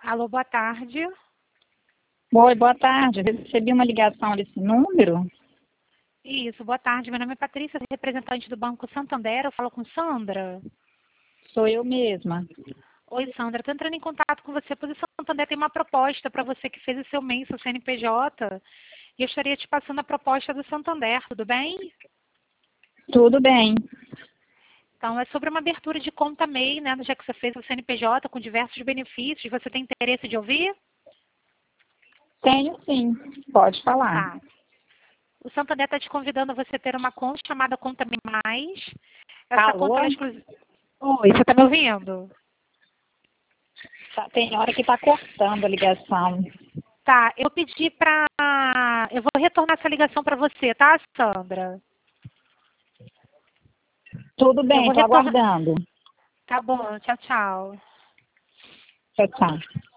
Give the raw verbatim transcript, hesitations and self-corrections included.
Alô, boa tarde. Oi, boa tarde. Eu recebi uma ligação desse número. Isso, boa tarde. Meu nome é Patrícia, representante do Banco Santander. Eu falo com Sandra. Sou eu mesma. Oi, Sandra. Estou entrando em contato com você, pois o Santander tem uma proposta para você que fez o seu M E I, seu C N P J. E eu estaria te passando a proposta do Santander, tudo bem? Tudo bem. Então, é sobre uma abertura de conta M E I, né? Já que você fez o C N P J com diversos benefícios. Você tem interesse de ouvir? Tenho sim. Pode falar. Tá. O Santander está te convidando a você ter uma conta chamada Conta M E I Mais. Essa Alô? conta é exclusiva. Oi, você está me ouvindo? Tá, tem hora que está cortando a ligação. Tá, eu pedi para... Eu vou retornar essa ligação para você, tá, Sandra? Tudo Eu bem, vou estou retornar... aguardando. Tá bom, tchau, tchau. Tchau, tchau.